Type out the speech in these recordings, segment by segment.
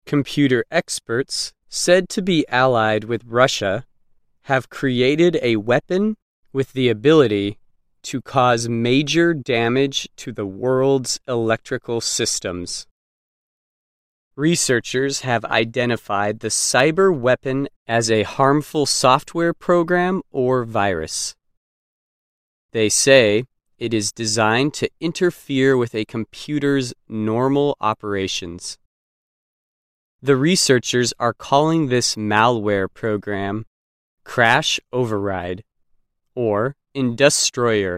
Computer experts, said to be allied with Russia, have created a weapon with the ability to cause major damage to the world's electrical systems. Researchers have identified the cyber weapon as a harmful software program or virus. They say it is designed to interfere with a computer's normal operations. The researchers are calling this malware program Crash Override, or Industroyer.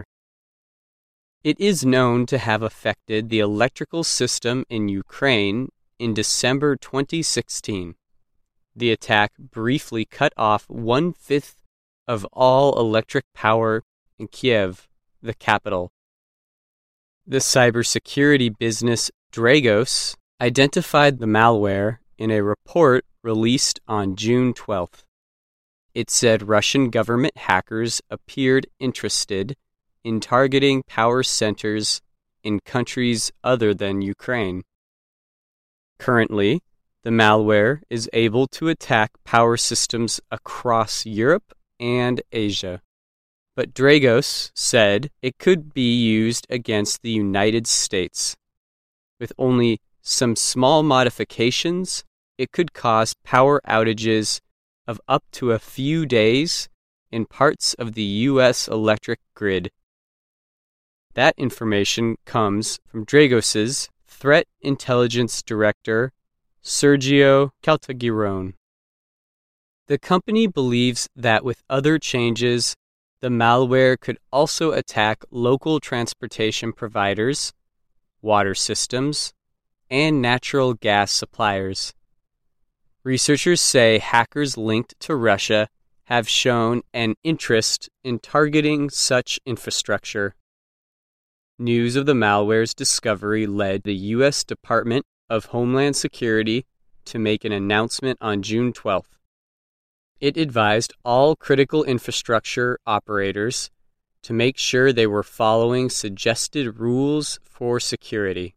It is known to have affected the electrical system in Ukraine in December 2016. The attack briefly cut off 1/5 of all electric power in Kiev, the capital. The cybersecurity business Dragos identified the malware in a report released on June 12th. It said Russian government hackers appeared interested in targeting power centers in countries other than Ukraine. Currently, the malware is able to attack power systems across Europe and Asia. But Dragos said it could be used against the United States. With only some small modifications, it could cause power outages of up to a few days in parts of the U.S. electric grid. That information comes from Dragos's Threat Intelligence Director, Sergio Caltagirone. The company believes that with other changes, the malware could also attack local transportation providers, water systems, and natural gas suppliers. Researchers say hackers linked to Russia have shown an interest in targeting such infrastructure. News of the malware's discovery led the U.S. Department of Homeland Security to make an announcement on June 12th. It advised all critical infrastructure operators to make sure they were following suggested rules for security.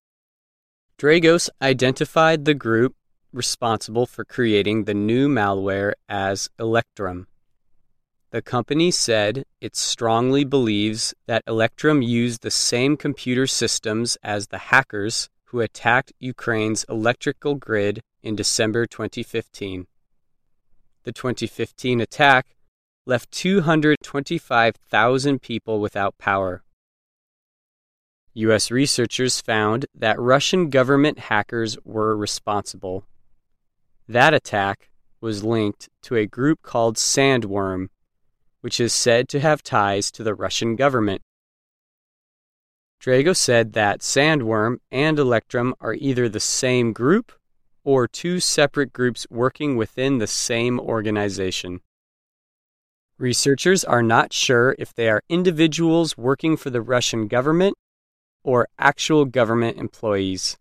Dragos identified the group responsible for creating the new malware as Electrum. The company said it strongly believes that Electrum used the same computer systems as the hackers who attacked Ukraine's electrical grid in December 2015. The 2015 attack left 225,000 people without power. U.S. researchers found that Russian government hackers were responsible. That attack was linked to a group called Sandworm, which is said to have ties to the Russian government. Dragos said that Sandworm and Electrum are either the same group or two separate groups working within the same organization. Researchers are not sure if they are individuals working for the Russian government or actual government employees.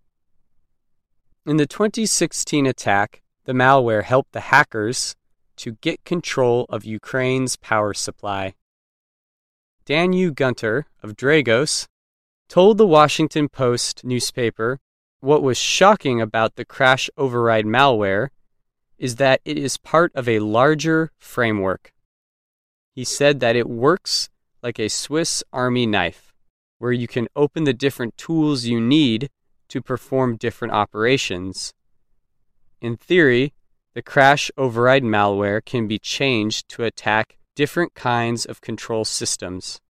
In the 2016 attack, the malware helped the hackers to get control of Ukraine's power supply. Daniel Gunter of Dragos told the Washington Post newspaper what was shocking about the Crash Override malware is that it is part of a larger framework. He said that it works like a Swiss Army knife, where you can open the different tools you need to perform different operations. In theory, the Crash Override malware can be changed to attack different kinds of control systems.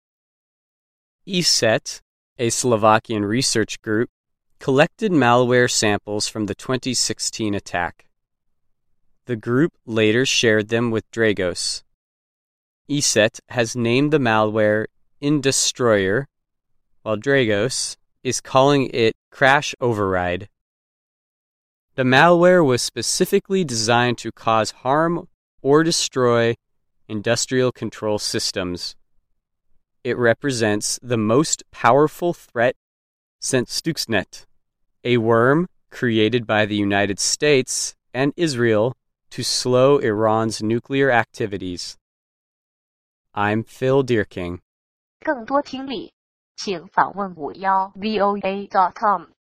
ESET, a Slovakian research group, collected malware samples from the 2016 attack. The group later shared them with Dragos. ESET has named the malware Industroyer, while Dragos is calling it Crash Override. The malware was specifically designed to cause harm or destroy industrial control systems. It represents the most powerful threat since Stuxnet, a worm created by the United States and Israel to slow Iran's nuclear activities. I'm Phil Deerking. 更多听力，请访问51voa.com。